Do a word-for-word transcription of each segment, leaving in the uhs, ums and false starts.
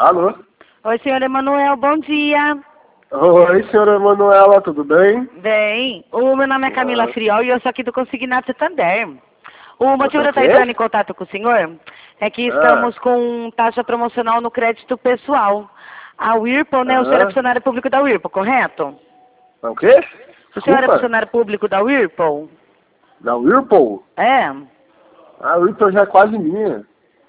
Alô? Oi, senhor Emanuel, bom dia. Oi, senhora Manuela, tudo bem? Bem, o meu nome é Camila Ah. Friol e eu sou aqui do Consignado Santander. O motivo Você de eu é o estar quê? entrando em contato com o senhor é que Ah. estamos com taxa promocional no crédito pessoal. A Whirlpool, né? O senhor é Ah. funcionário público da Whirlpool, correto? É o quê? O senhor é Desculpa? funcionário público da Whirlpool? Da Whirlpool? É. A Whirlpool já é quase minha.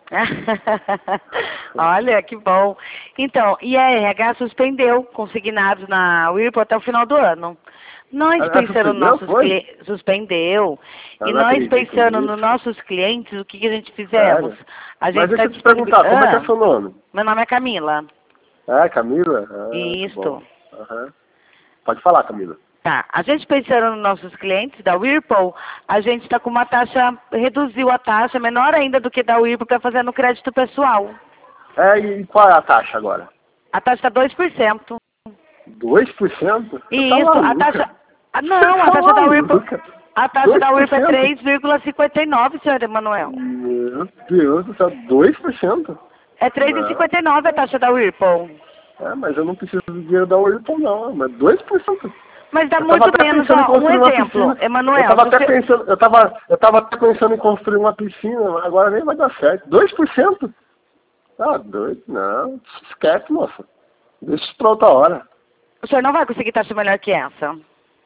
Olha, que bom. Então, e a R H suspendeu consignados na Whirlpool até o final do ano. Nós Ela pensando nos suspendeu, nossos foi? clientes, suspendeu, Eu e não nós acredito pensando nisso. nos nossos clientes, o que, que a gente fizemos? Sério? A Mas gente deixa está eu te perguntar, como é que é disponibilizando... seu nome? Meu nome é Camila. É, Camila? Ah, que Isto. bom. Aham. Pode falar, Camila. Tá, a gente pensando nos nossos clientes da Whirlpool, a gente está com uma taxa, reduziu a taxa, menor ainda do que da Whirlpool para fazer no crédito pessoal. É, e qual é a taxa agora? A taxa está dois por cento. dois por cento? Você tá Isso, a maluca? taxa... Ah, Você não, a tá taxa da Whirlpool... maluca? A taxa da Whirlpool é dois por cento? três vírgula cinquenta e nove, senhor Emanuel. Meu Deus do céu, dois por cento? É três vírgula cinquenta e nove a taxa da Whirlpool. É, mas eu não preciso do dinheiro da Whirlpool não, mas dois por cento. Mas dá Eu muito tava até menos, pensando em ó. Um construir uma exemplo, piscina. Emanuel. Eu tava se até você- pensando, eu tava, eu tava até pensando em construir uma piscina, mas agora nem vai dar certo. dois por cento? Ah, doido, não. Esquece, moça. Deixa isso pra outra hora. O senhor não vai conseguir taxa melhor que essa?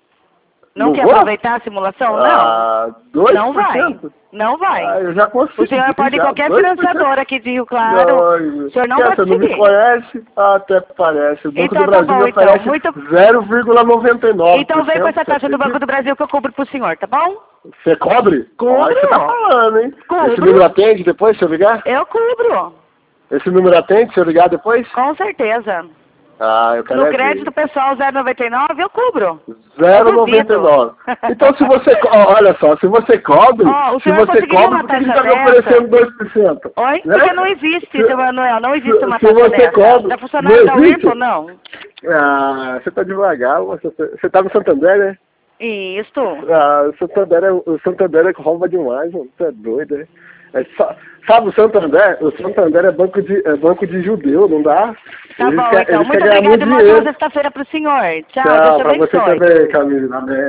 Não, Não quer vou? aproveitar a simulação? Ah, não. dois Não por vai. cento? Não vai. Ah, eu já consigo. O senhor pode ir já, qualquer dois por cento. financiadora aqui de Rio Claro. Não, O senhor não quer, vai você não me conseguir. conhece? Ah, até parece. O Banco Então do tá Brasil bom, me então. oferece Muito- zero vírgula noventa e nove por cento. Então vem com essa taxa você do Banco acredita? do Brasil que eu cubro pro senhor, tá bom? Você cobre? Cubro. Ah, você tá falando, hein? Cubro. Esse número atende depois, se eu ligar? Eu cubro. Esse número atende, se eu ligar depois? Com certeza. Ah, eu quero No é ver. crédito pessoal zero vírgula noventa e nove eu cubro. zero vírgula Eu noventa e duvido. nove. Então se você, co- ó, olha só, se você cobre, Ó, o se senhor você conseguiria cobre, uma por que você taxa está me dessa? oferecendo dois por cento? Oi? Né? Porque não existe, Se- seu Manuel, não existe uma se taxa você dessa. cobre, Da funcionária não da existe? Whirlpool, não. Ah, você tá devagar, você, você tá no Santander, né? Isto. Ah, o Santander é, o Santander é que rouba demais, mano. Você é doido, né? É só, sabe o Santander? O Santander é banco de, é banco de judeu, não dá? Tá Eles bom, quer- então. eles Muito querem ganhar obrigada e uma dinheiro. ótima sexta-feira pro senhor. Tchau, Tchau, Deus te pra você abençoe. também, Camila. Amém.